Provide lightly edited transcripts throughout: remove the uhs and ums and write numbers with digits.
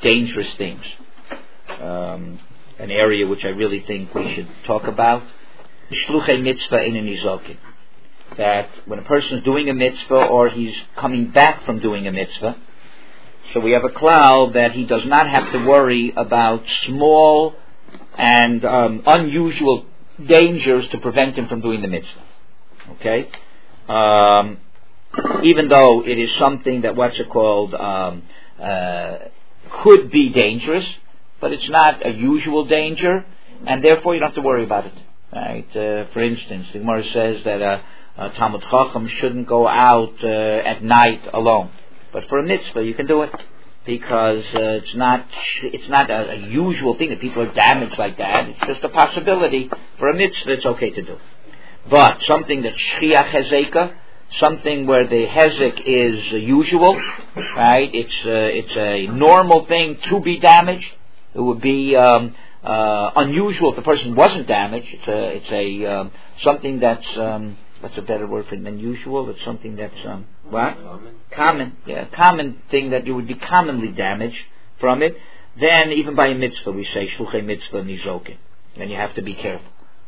dangerous things. An area which I really think we should talk about. Shluchei mitzvah in a nizokin. That when a person is doing a mitzvah or he's coming back from doing a mitzvah, so we have a cloud that he does not have to worry about small and unusual dangers to prevent him from doing the mitzvah. Okay? Even though it is something that could be dangerous, but it's not a usual danger, and therefore you don't have to worry about it. Right? For instance, the Gemara says that a Talmud Chacham shouldn't go out at night alone. But for a mitzvah, you can do it because it's not a usual thing that people are damaged like that. It's just a possibility. For a mitzvah, it's okay to do. But something that shchiach hezekah, something where the hezek is usual, right? It's a normal thing to be damaged. It would be unusual if the person wasn't damaged. It's something that's what's a better word for unusual? It's something that's what? Common. Yeah, common thing that you would be commonly damaged from it. Then even by a mitzvah we say shluchei mitzvah nizokin. Then you have to be careful.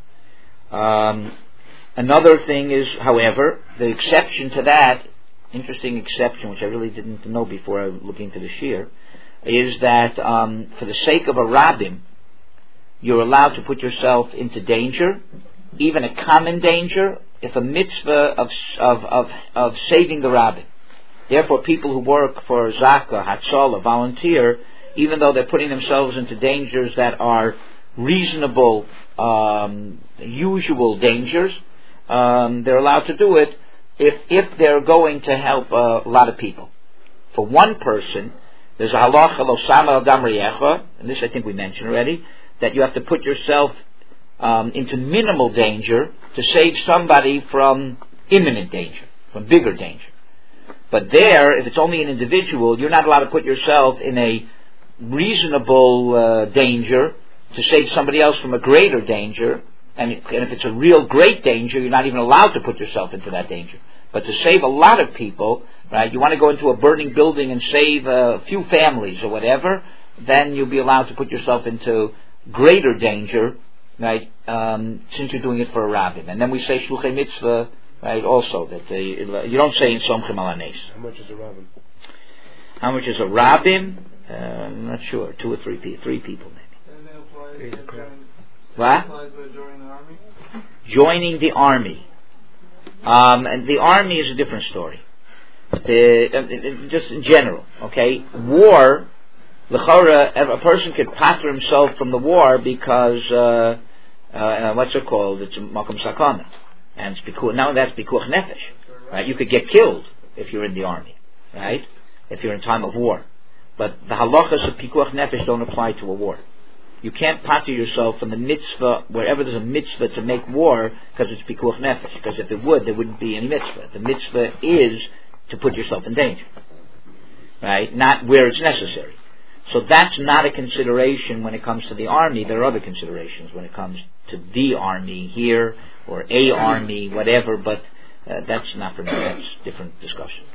Another thing is, however, the exception to that, interesting exception which I really didn't know before I looked into the shir, is that for the sake of a rabbim, you're allowed to put yourself into danger, even a common danger, if a mitzvah of saving the rabbin. Therefore, people who work for Zakah, Hatzalah, volunteer, even though they're putting themselves into dangers that are reasonable, usual dangers, they're allowed to do it if they're going to help a lot of people. For one person, there's a halacha lo sama adam riyecha, and this I think we mentioned already, that you have to put yourself into minimal danger to save somebody from imminent danger, from bigger danger. But there, if it's only an individual, you're not allowed to put yourself in a reasonable danger to save somebody else from a greater danger. And if it's a real great danger, you're not even allowed to put yourself into that danger. But to save a lot of people, right? You want to go into a burning building and save a few families or whatever, then you'll be allowed to put yourself into greater danger, right? Since you're doing it for a rabbin. And then we say shluchei mitzvah, right? Also that you don't say in somchim al hanes. How much is a rabbin? How much is a rabbin? I'm not sure. 2 or 3 people, maybe. What? Joining the army. And the army is a different story. Just in general, okay? War, l'chora, a person could pater himself from the war because, what's it called? It's makom sakana. And now that's pikuach nefesh. Right? You could get killed if you're in the army, right? If you're in time of war. But the halachas of pikuach nefesh don't apply to a war. You can't pater yourself from the mitzvah wherever there's a mitzvah to make war because it's pikuach nefesh. Because if it would, there wouldn't be any mitzvah. The mitzvah is to put yourself in danger, right? Not where it's necessary. So that's not a consideration when it comes to the army. There are other considerations when it comes to the army here or a army, whatever. But that's not for me. That's a different discussion.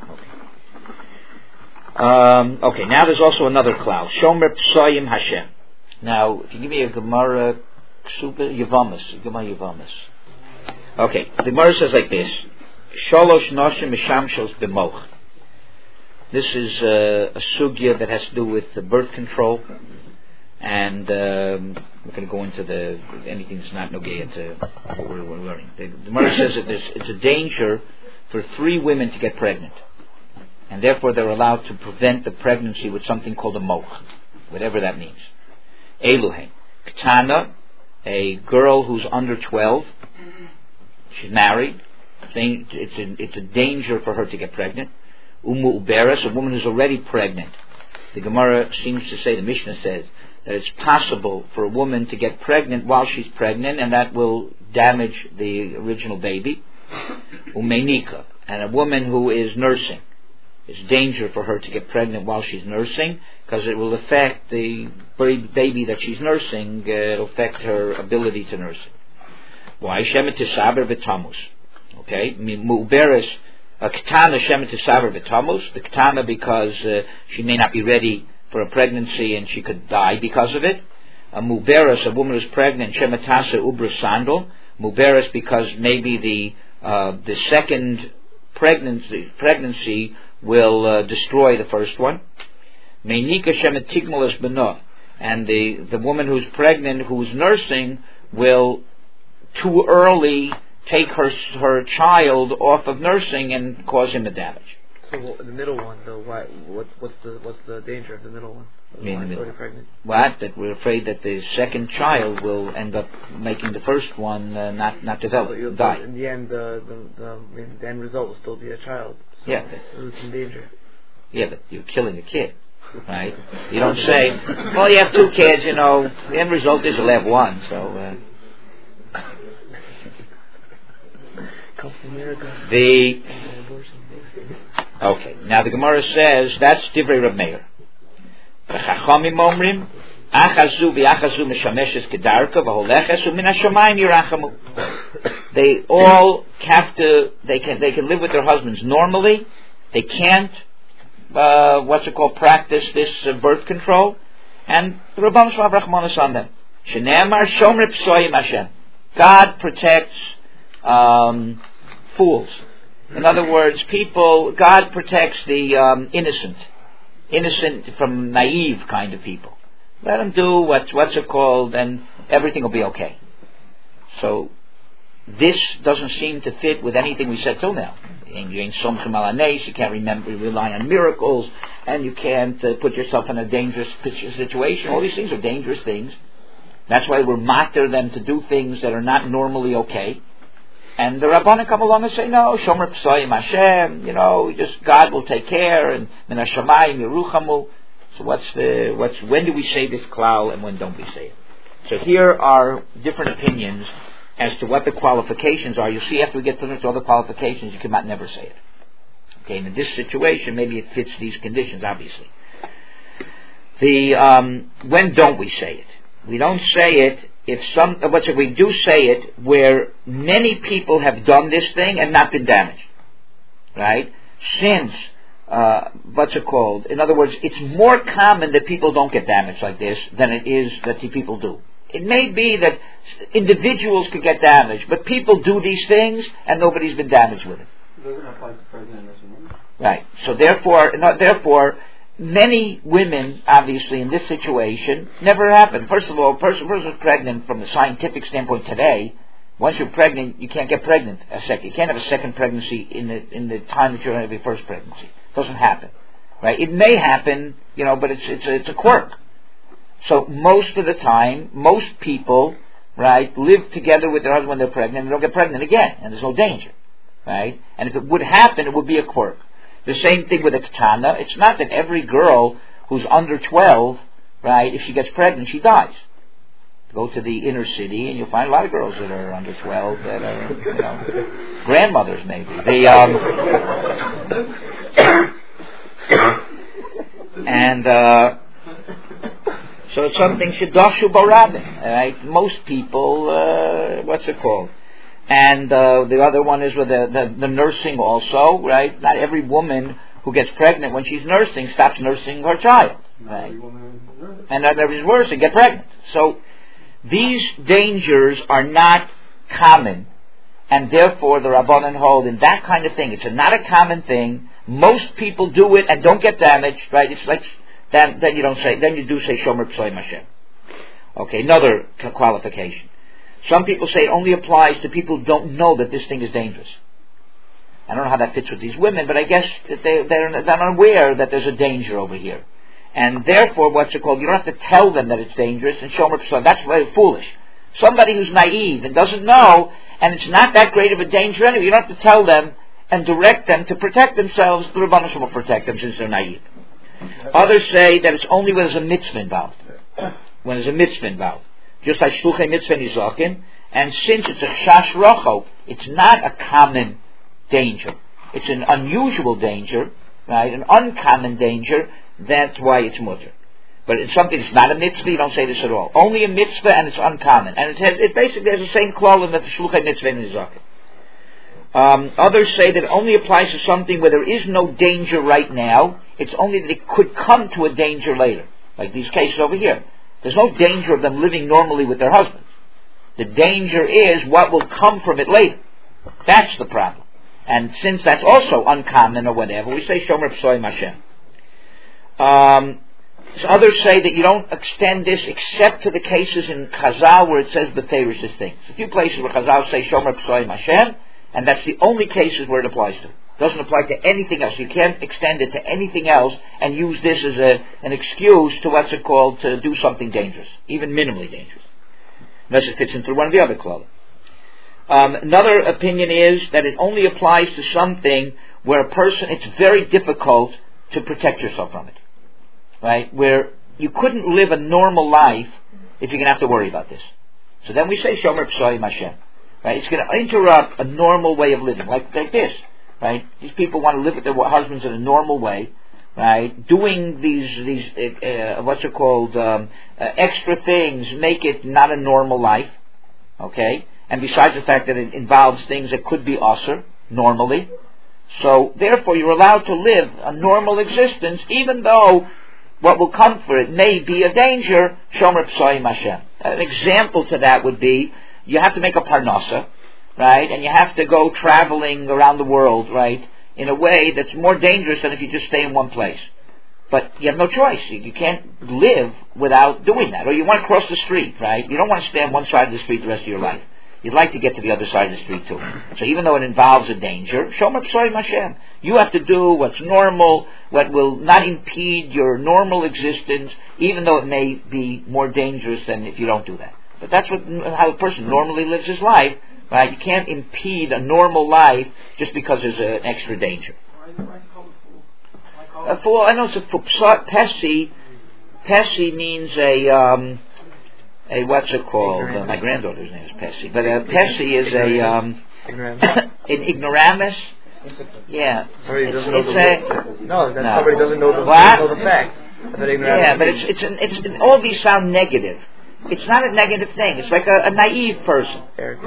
Okay. Now there's also another cloud. Shomer Psoyim Hashem. Now, if you give me a Gemara Yavamas. Okay, the Gemara says like this: Shalosh Noshim Mishamshos B'moch. This is a sugya that has to do with the birth control, and we're going to go into anything that's not nogay to what we're learning. The Gemara says that it's a danger for 3 women to get pregnant, and therefore they're allowed to prevent the pregnancy with something called a moch, whatever that means. Eluhem. Ketana, a girl who's under 12, she's married, it's a danger for her to get pregnant. Umu Uberes, a woman who's already pregnant. The Gemara seems to say, the Mishnah says, that it's possible for a woman to get pregnant while she's pregnant, and that will damage the original baby. Umenika, and a woman who is nursing. It's danger for her to get pregnant while she's nursing, because it will affect the baby that she's nursing. It'll affect her ability to nurse it. Why? Shemet Tisaber v'Tammuz. Okay, Mu'beres Ketana Shemet Tisaber v'Tammuz. The Ketana because she may not be ready for a pregnancy and she could die because of it. A muberes, a woman who's pregnant, shematasa ubra sandal. Muberes because maybe the second pregnancy will destroy the first one. Meinika shematigmalas beno, and the woman who's pregnant, who's nursing, will too early take her child off of nursing and cause him a damage. So the middle one, though, what's the danger of the middle one? Pregnant? What? That we're afraid that the second child will end up making the first one not develop, die. In the end, the end result will still be a child. So yeah, it's in danger. Yeah, but you're killing a kid, right? You don't say, well, you have two kids, the end result is you'll have one. So okay. Now the Gemara says that's Divrei Rav Meir. Chachamim omrim achazu v'achazu mishameshes kedarka v'holeches u'min hashamayim yirachamu. They all have to. They can live with their husbands normally. They can't. Practice this birth control, and the Rabban Shalom Rachmanis on them. Shene'emar shomrei psoyim Hashem. God protects fools. In other words, God protects the innocent from naive kind of people. Let them do and everything will be okay. So this doesn't seem to fit with anything we said till now. You can't rely on miracles, and you can't put yourself in a dangerous situation. All these things are dangerous things. That's why we're matter them to do things that are not normally okay. And the Rabbanan come along and say, no, Shomer P'sayim Hashem, just God will take care, and Min HaShamayim Yeruchamu. So when do we say this klal and when don't we say it? So here are different opinions as to what the qualifications are. You'll see after we get finished with all the qualifications, you cannot never say it. Okay, and in this situation, maybe it fits these conditions, obviously. When don't we say it? We don't say it we do say it where many people have done this thing and not been damaged. Right? Since, in other words, it's more common that people don't get damaged like this than it is that the people do. It may be that individuals could get damaged, but people do these things and nobody's been damaged with it. It doesn't apply to pregnant women. Right. So therefore, many women, obviously, in this situation, never happen. First of all, a person who's pregnant from the scientific standpoint today, once you're pregnant, you can't get pregnant a second. You can't have a second pregnancy in the time that you're going to have your first pregnancy. It doesn't happen. Right? It may happen, but it's a quirk. So most of the time, most people, right, live together with their husband when they're pregnant and they don't get pregnant again, and there's no danger. Right? And if it would happen, it would be a quirk. The same thing with a katana. It's not that every girl who's under 12, right, if she gets pregnant, she dies. Go to the inner city and you'll find a lot of girls that are under 12 that are, grandmothers maybe. So it's something shedashu barabin, right? Most people, And the other one is with the nursing also, right? Not every woman who gets pregnant when she's nursing stops nursing her child, right? And that is worse, they get pregnant. So these dangers are not common, and therefore the Rabbanan hold in that kind of thing. It's not a common thing. Most people do it and don't get damaged, right? It's like then you don't say. Then you do say Shomer P'sayim Hashem. Okay, another qualification. Some people say it only applies to people who don't know that this thing is dangerous. I don't know how that fits with these women, but I guess that they're unaware that there's a danger over here. And therefore, you don't have to tell them that it's dangerous and show them. That's very foolish. Somebody who's naive and doesn't know, and it's not that great of a danger anyway, you don't have to tell them and direct them to protect themselves. The Rebbeinu Shalom will protect them since they're naive. Others say that it's only when there's a mitzvah involved. When there's a mitzvah involved. Just like Shluchei Mitzvah Nizakin, and since it's a Chash Rocho, it's not a common danger. It's an unusual danger, right? An uncommon danger. That's why it's mutter. But it's something that's not a mitzvah, you don't say this at all. Only a mitzvah and it's uncommon. And it basically has the same klal in the Shluchei Mitzvah Nizakin. Others say that it only applies to something where there is no danger right now. It's only that it could come to a danger later. Like these cases over here. There's no danger of them living normally with their husbands. The danger is what will come from it later. That's the problem. And since that's also uncommon or whatever, we say Shomer Psoim Hashem. So others say that you don't extend this except to the cases in Chazal where it says B'ferish things. A few places where Chazal say Shomer Psoim Hashem, and that's the only cases where it applies to. It doesn't apply to anything else. You can't extend it to anything else and use this as an excuse to do something dangerous, even minimally dangerous. Unless it fits into one of the other klalim. Another opinion is that it only applies to something where a person, it's very difficult to protect yourself from it. Right? Where you couldn't live a normal life if you're going to have to worry about this. So then we say Shomer Psoim Hashem. Right? It's going to interrupt a normal way of living, like this. Right? These people want to live with their husbands in a normal way. Right? Doing these extra things make it not a normal life. Okay? And besides the fact that it involves things that could be asur normally. So therefore you're allowed to live a normal existence even though what will come for it may be a danger. Shomer Psoim Hashem. An example to that would be you have to make a parnasa, right? And you have to go traveling around the world, right? In a way that's more dangerous than if you just stay in one place. But you have no choice. You can't live without doing that. Or you want to cross the street, right? You don't want to stay on one side of the street the rest of your life. You'd like to get to the other side of the street too. So even though it involves a danger, Shomer Psoim Hashem. You have to do what's normal, what will not impede your normal existence, even though it may be more dangerous than if you don't do that. But that's how a person normally lives his life, right? You can't impede a normal life just because there's an extra danger. A fool, I know it's a Pessi. Pessi means a what's it called? My granddaughter's name is Pessi. But Pessi is an ignoramus. Yeah. Somebody doesn't know somebody doesn't know the facts. Yeah, but it's all these sound negative. It's not a negative thing. It's like a naive person.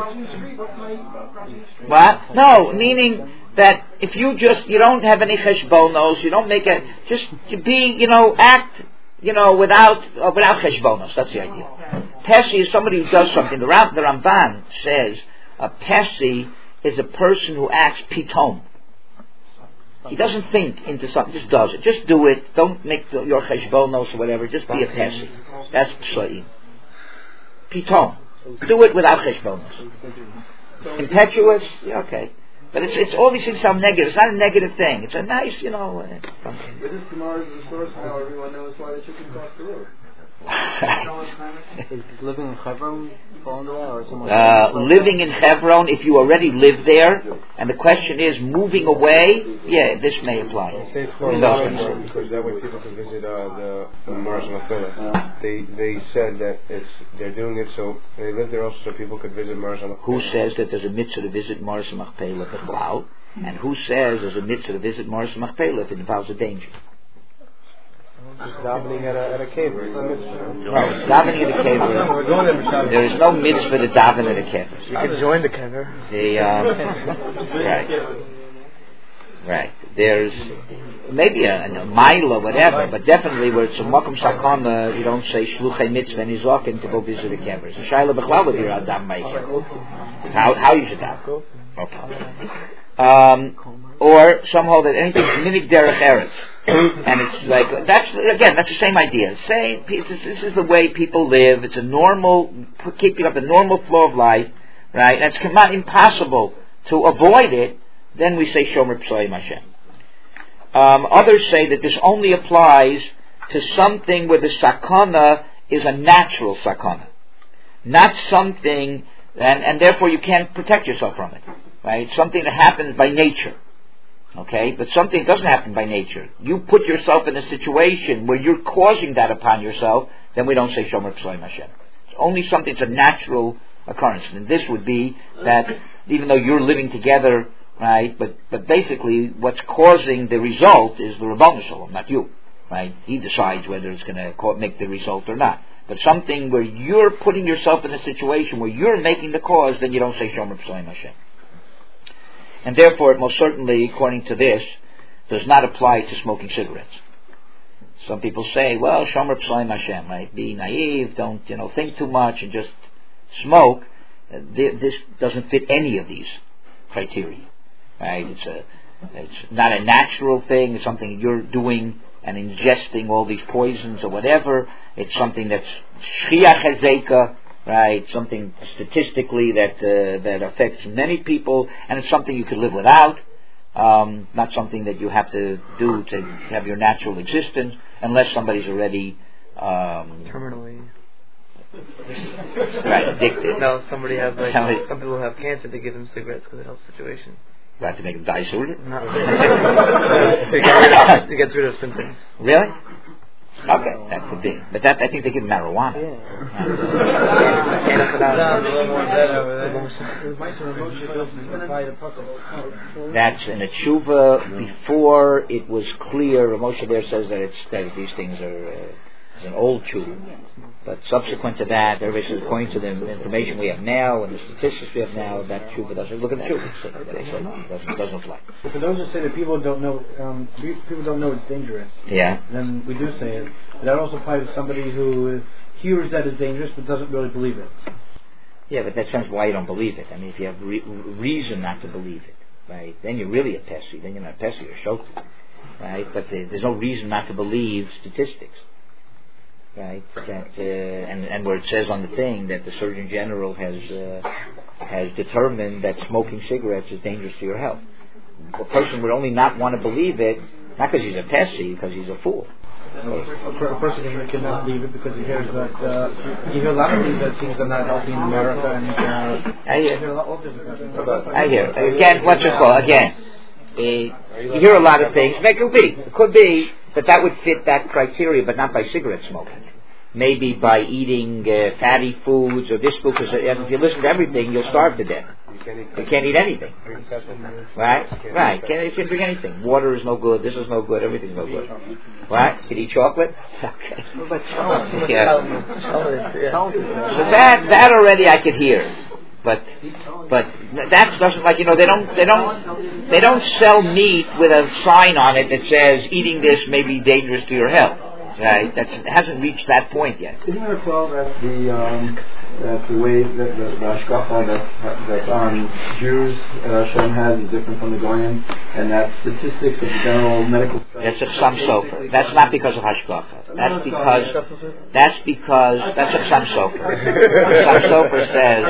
What? No, meaning that if you don't have any cheshbonos, you don't make it, just be, act, without cheshbonos. That's the idea. Pessi is somebody who does something. The Ramban says a Pessi is a person who acts pitom. He doesn't think into something, just does it. Just do it. Don't make your cheshbonos or whatever. Just be a Pessi. That's psoim. Pitom. Do it without cheshbonos. Impetuous? Yeah, okay. But it's all these things sound negative. It's not a negative thing. It's a nice, But this Gemara is the source how everyone knows why the chicken cross the road. Is living in Hebron fall into that, or someone? Living in Hebron, if you already live there, and the question is moving away, this may apply. Because that way people can visit the Mars Machpelah. They said that they're doing it so they live there also so people could visit Mars Machpelah. Who says that there's a mitzvah to visit Mars Machpelah B'chlal? And who says there's a mitzvah to visit Mars Machpelah if it involves a danger? Just davening at a cave. No, davening at a cave. There is no mitzvah to daven at a cave. You can join the kever. Right. There's maybe a mile or whatever, but definitely where it's a makom sakana, you don't say shluchei mitzvah and nizokin to go visit a kever. So shayla b'chlal with your adam by how you should daven. Okay. Or somehow that anything's minik derech eretz. And it's like, that's the same idea. This is the way people live. It's a normal, keeping up the normal flow of life, right? And it's not impossible to avoid it. Then we say Shomer Psoim Hashem. Others say that this only applies to something where the sakana is a natural sakana. Not something, and therefore you can't protect yourself from it. Right? Something that happens by nature. Okay, but something doesn't happen by nature. You put yourself in a situation where you're causing that upon yourself, then we don't say Shomer Psoim Hashem. It's only something that's a natural occurrence. And this would be that even though you're living together, right, but basically what's causing the result is the Rabbanu Shalom, not you. Right? He decides whether it's going to make the result or not. But something where you're putting yourself in a situation where you're making the cause, then you don't say Shomer Psoim Hashem. And therefore, it most certainly, according to this, does not apply to smoking cigarettes. Some people say, well, Shomer P'Slayim Hashem, right? Be naive, don't, think too much and just smoke. This doesn't fit any of these criteria, right? It's not a natural thing. It's something you're doing and ingesting all these poisons or whatever. It's something that's Shchiach Hazeka, right? Something statistically that affects many people, and it's something you could live without. Not something that you have to do to have your natural existence, unless somebody's already terminally addicted. No, some people have cancer. They give them cigarettes because it helps the situation. You have to make them die sooner. No. to get rid of symptoms. Really? Okay, that could be. But I think they give marijuana. That's in a tshuva. Before it was clear, Moshe there says that these things are an old tshuva. But subsequent to that, everybody says, according to the information we have now and the statistics we have now, that tshuva doesn't look at the tshuva. Doesn't apply. But for those who say that people don't know it's dangerous, then we do say it. But that also applies to somebody who hears that it's dangerous but doesn't really believe it. Yeah, but that depends why you don't believe it. I mean, if you have reason not to believe it, right, then you're really a pessi. Then you're not a pessi, you're a shoti, right? But there's no reason not to believe statistics. Right, that and where it says on the thing that the Surgeon General has determined that smoking cigarettes is dangerous to your health. A person would only not want to believe it, not because he's a pessi, because he's a fool. A person cannot believe it because he hears that you hear a lot of things that things are not healthy in America, and I hear. Again, what's it called? Again, you hear a lot of things. It could be. But that would fit that criteria, but not by cigarette smoking. Maybe by eating fatty foods or this food. Because if you listen to everything, you'll starve to death. You can't eat anything. Right? You can't drink anything. Water is no good. This is no good. Everything's no good. Right? You can eat chocolate? Okay. So that already I could hear. But that doesn't, like, they don't sell meat with a sign on it that says eating this may be dangerous to your health. Right? It hasn't reached that point yet. Isn't there a thought that the way that the hashgacha that on Jews Hashem has is different from the Goyim, and that statistics of the general medical stuff? That's a Chassam Sofer. That's not because of hashgacha. That's a Chassam Sofer. Chassam Sofer says.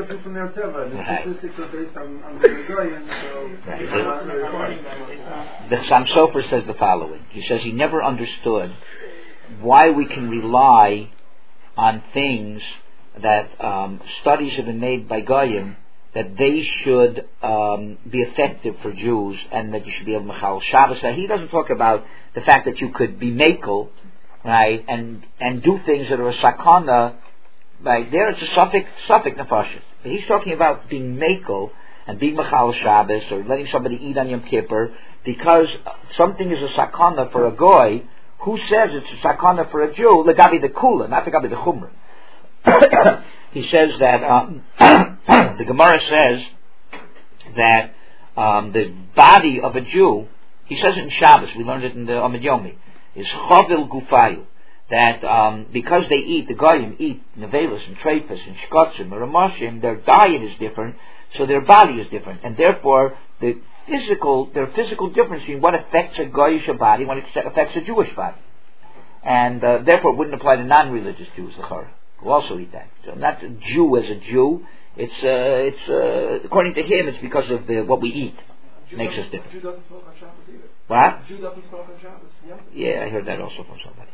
The Chassam Sofer says the following. He says he never understood why we can rely on things that studies have been made by Goyim that they should be effective for Jews and that you should be able to mechal Shabbos. Now, he doesn't talk about the fact that you could be mekel, right, and do things that are a sakana. Right there, it's a suffix nefashis. But he's talking about being mekel and being mechal Shabbos or letting somebody eat on Yom Kippur because something is a sakana for a goy. Who says it's a sakana for a Jew? Legabi the kula, not legabi the chumrah. He says that the Gemara says that the body of a Jew, he says it in Shabbos, we learned it in the Amid Yomi, is chavil gufayu. That because they eat, the Goyim eat nevelis and treifas and shkotzim or ramashim, their diet is different, so their body is different, and therefore there are physical difference between what affects a Goyish body and what affects a Jewish body. And therefore it wouldn't apply to non-religious Jews, who also eat that. So not a Jew as a Jew, it's according to him, it's because of what we eat. Makes us different. Jew doesn't smoke on Shabbos either. What? Jew doesn't smoke on Shabbos, yeah, I heard that also from somebody.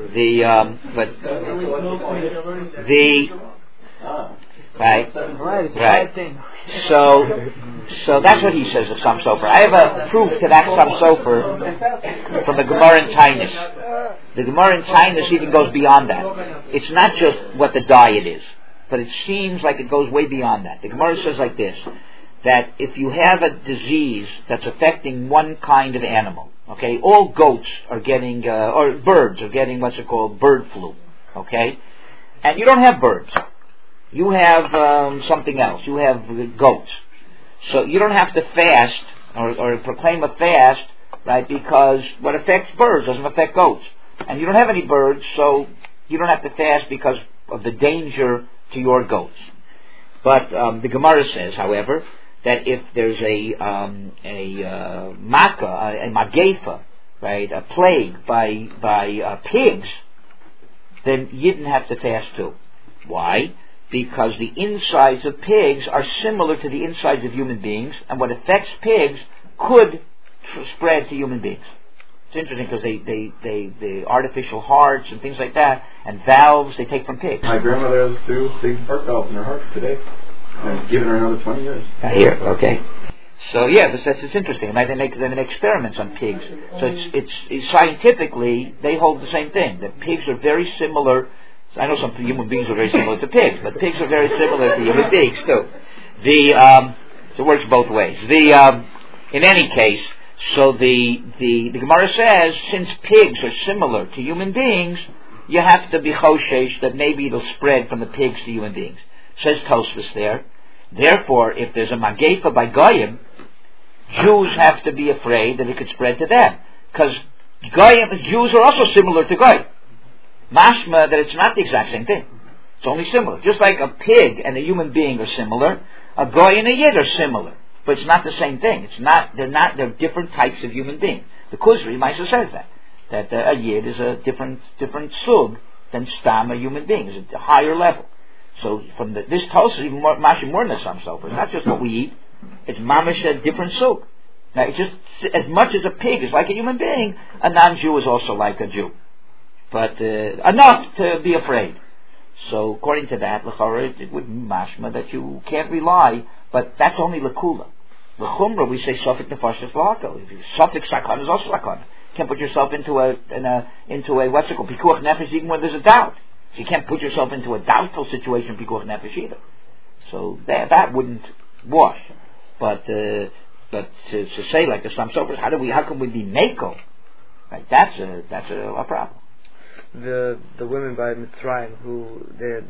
Right. So that's what he says of Chassam Sofer. I have a proof to that Chassam Sofer from the Gemara in Tainus. The Gemara in Tainus even goes beyond that. It's not just what the diet is, but it seems like it goes way beyond that. The Gemara says like this, that if you have a disease that's affecting one kind of animal, okay, all goats are getting, or birds are getting what's it called, bird flu, okay, and you don't have birds. You have something else. You have goats. So you don't have to fast or proclaim a fast, right? Because what affects birds doesn't affect goats. And you don't have any birds, so you don't have to fast because of the danger to your goats. But the Gemara says, however, that if there's a magefa, right, a plague by pigs, then you didn't have to fast too. Why? Because the insides of pigs are similar to the insides of human beings, and what affects pigs could spread to human beings. It's interesting because they artificial hearts and things like that, and valves they take from pigs. My grandmother has 2 big heart valves in her heart today. And it's given her another 20 years. Here, okay. So yeah, it's interesting. They make experiments on pigs. So it's scientifically they hold the same thing. That pigs are very similar. I know some human beings are very similar to pigs, but pigs are very similar to human beings too. So it works both ways. In any case, so the Gemara says since pigs are similar to human beings, you have to be choshesh that maybe it'll spread from the pigs to human beings. Says Tosfos there. Therefore, if there's a magefa by goyim, Jews have to be afraid that it could spread to them, because Jews are also similar to goyim. Mashma that it's not the exact same thing. It's only similar. Just like a pig and a human being are similar, a goy and a yid are similar, but it's not the same thing. They're different types of human being. The Kuzri Maisa says that a yid is a different sug than stam, a human being. It's a higher level. So from this Tosfos even more than the Sam Sofer. It's not just what we eat. It's mamish a different sug. Now, it's just as much as a pig is like a human being, a non-Jew is also like a Jew. But enough to be afraid. So according to that, l'chara, it would be mashma that you can't rely, but that's only l'kula. L'chumra, we say sofik nefashis l'hakol. Sofik sakana is also sakana. You can't put yourself into a what's it called, pikuach nefesh, even when there's a doubt. So you can't put yourself into a doubtful situation, pikuach nefesh either. So that wouldn't wash. But to say like the Sam Sofer, how can we be meko? Right? That's a problem. The women by Mitzrayim who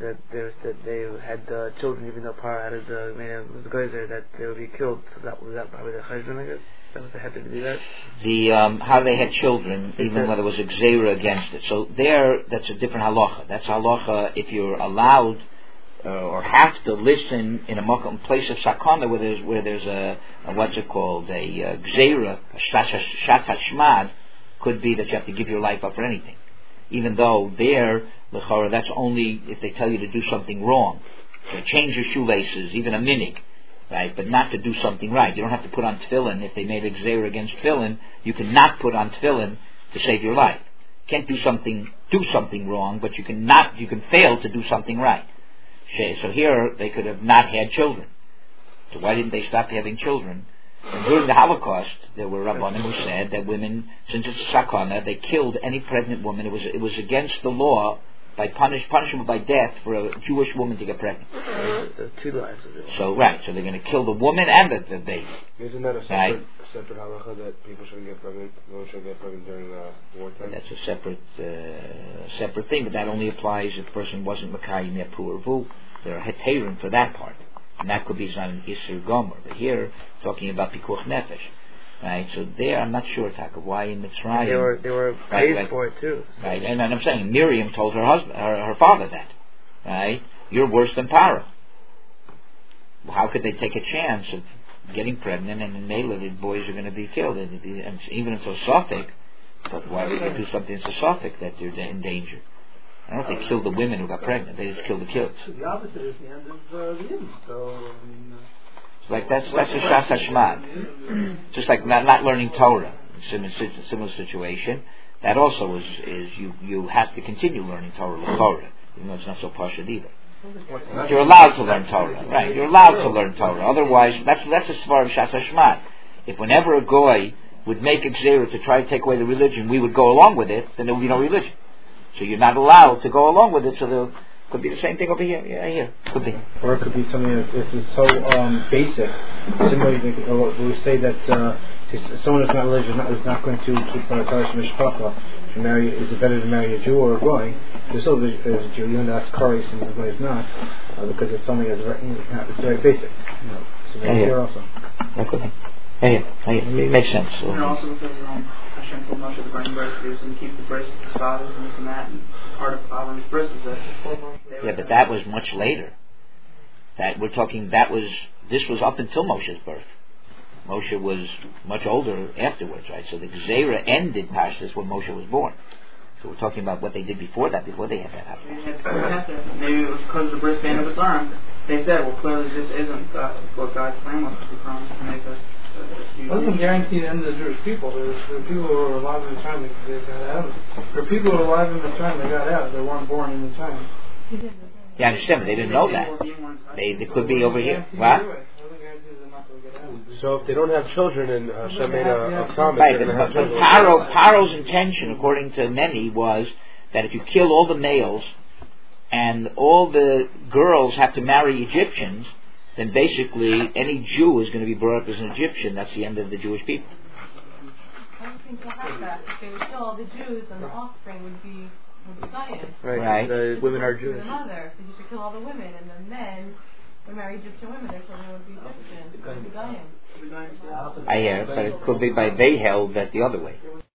they had children even though Parah had was a geyser that they would be killed. So that was probably the chayzim, I guess. That was they had to do that. How they had children, even when there was a gzeira against it. So that's a different halacha. That's halacha if you're allowed or have to listen in a place of sakana where there's a what's it called, a gzeira, a shat hashmad, could be that you have to give your life up for anything. Even though l'chara, that's only if they tell you to do something wrong. So change your shoelaces, even a minig, right? But not to do something right. You don't have to put on tefillin. If they made a gzeira against tefillin, you can not put on tefillin to save your life. You can't do something wrong, but you can fail to do something right. So here, they could have not had children. So why didn't they stop having children? And during the Holocaust, there were Rabbanim who said that women, since it's a sakana, they killed any pregnant woman. It was against the law, by punishable by death, for a Jewish woman to get pregnant. There's 2 lives. So they're going to kill the woman and the baby. Isn't that a separate halacha that people shouldn't get pregnant? Women shouldn't get pregnant during wartime. That's a separate thing, but that only applies if the person wasn't Makayim Yapur Vu. There are heterim for that part. And that could be an Isser Gomer. But here, talking about Pikuach Nefesh. Right? So there, I'm not sure, Taka, why in Mitzrayim. They were praised for it too. Right? And I'm saying, Miriam told her father that. Right? You're worse than Parah. Well, how could they take a chance of getting pregnant and in Mela the boys are going to be killed? And even if it's a Sophic, but why would they do something that's a Sophic that they're in danger? I don't know if they killed the women who got pregnant. They just killed the kids. The opposite is the end of the end. So, it's like that's a Shas Hashmad. Just like not learning Torah. Similar situation. That also is you have to continue learning Torah, even though it's not so pashut either. But you're allowed to learn Torah, right? You're allowed to learn Torah. Otherwise, that's a svar of Shas Hashmad. If whenever a goy would make a gzeira to try to take away the religion, we would go along with it, then there would be no religion. So you're not allowed to go along with it. So there could be the same thing over here. Yeah, here could be. Or it could be something that is so basic Similarly, we say that someone who's not religious is not going to keep Torah Mishpacha. Is it better to marry a Jew or a Goy? There's still a Jew, even though that's Kares and the Goy is not, because it's something that's it's very basic. So that's here also. It makes sense. And also because Hashem told Moshe the burning breast, he was going to keep the breast of his fathers and this and that, and part of Aaron's breast was that. Yeah, but that was much later. That we're talking. This was up until Moshe's birth. Moshe was much older afterwards, right? So the Gezerah ended Pashtus when Moshe was born. So we're talking about what they did before that, before they had that happen. Maybe it was because of the wristband of his arm. They said, well, clearly this isn't what God's plan was, because He promised to make us. It doesn't guarantee the end of the Jewish people. There were people who were alive in the time they got out. There were people who were alive in the time they got out. They weren't born in the time. Yeah, I understand, but they didn't know that. They could be over here. What? So if they don't have children and Hashem made a promise, right, they're going to have children. Paro's intention, according to many, was that if you kill all the males and all the girls have to marry Egyptians, then basically any Jew is going to be brought up as an Egyptian. That's the end of the Jewish people. I don't think they'll have that. If they would kill all the Jews, then the offspring would be Zion. Right. The women are Jewish. The mother, so you should kill all the women, and the men would marry Egyptian women. Their children would be Egyptian. Zion. I hear, but it could be by they held that the other way.